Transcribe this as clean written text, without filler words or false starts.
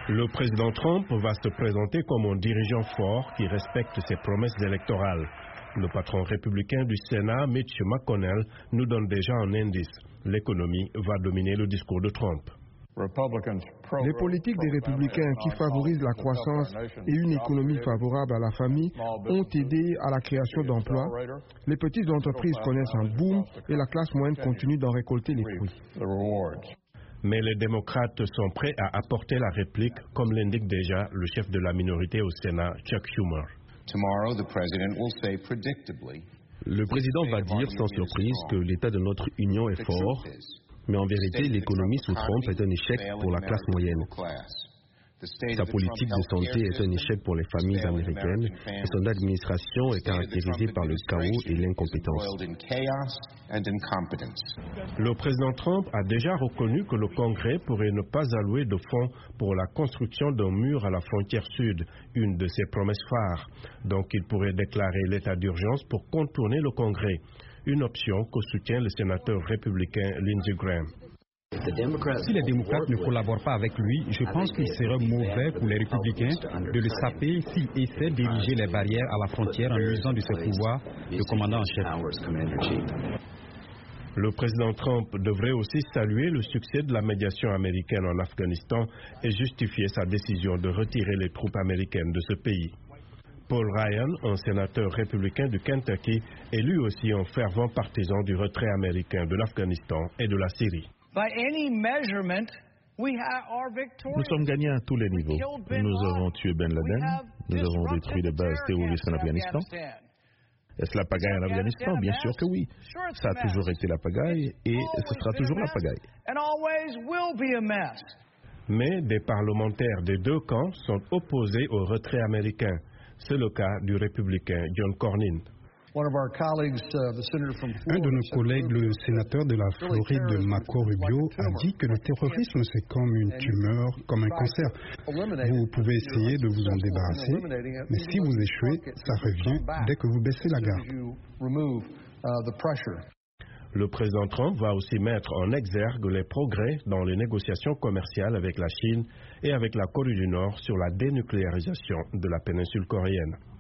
Le président Trump va se présenter comme un dirigeant fort qui respecte ses promesses électorales. Le patron républicain du Sénat, Mitch McConnell, nous donne déjà un indice. L'économie va dominer le discours de Trump. Les politiques des républicains qui favorisent la croissance et une économie favorable à la famille ont aidé à la création d'emplois. Les petites entreprises connaissent un boom et la classe moyenne continue d'en récolter les fruits. Mais les démocrates sont prêts à apporter la réplique, comme l'indique déjà le chef de la minorité au Sénat, Chuck Schumer. Le président va dire sans surprise que l'état de notre union est fort. Mais en vérité, l'économie sous Trump est un échec pour la classe moyenne. Sa politique de santé est un échec pour les familles américaines et son administration est caractérisée par le chaos et l'incompétence. Le président Trump a déjà reconnu que le Congrès pourrait ne pas allouer de fonds pour la construction d'un mur à la frontière sud, une de ses promesses phares. Donc il pourrait déclarer l'état d'urgence pour contourner le Congrès. Une option que soutient le sénateur républicain Lindsey Graham. Si les démocrates ne collaborent pas avec lui, je pense qu'il serait mauvais pour les républicains de le saper s'il essaie d'ériger les barrières à la frontière en usant de ses pouvoirs de commandant en chef. Le président Trump devrait aussi saluer le succès de la médiation américaine en Afghanistan et justifier sa décision de retirer les troupes américaines de ce pays. Paul Ryan, un sénateur républicain du Kentucky, est lui aussi un fervent partisan du retrait américain de l'Afghanistan et de la Syrie. Nous sommes gagnants à tous les niveaux. Nous avons tué Ben Laden, nous avons détruit les bases terroristes en Afghanistan. Est-ce la pagaille en Afghanistan? Bien sûr que oui. Ça a toujours été la pagaille et ce sera toujours la pagaille. Mais des parlementaires des deux camps sont opposés au retrait américain. C'est le cas du républicain John Cornyn. Un de nos collègues, le sénateur de la Floride, Marco Rubio, a dit que le terrorisme, c'est comme une tumeur, comme un cancer. Vous pouvez essayer de vous en débarrasser, mais si vous échouez, ça revient dès que vous baissez la garde. Le président Trump va aussi mettre en exergue les progrès dans les négociations commerciales avec la Chine et avec la Corée du Nord sur la dénucléarisation de la péninsule coréenne.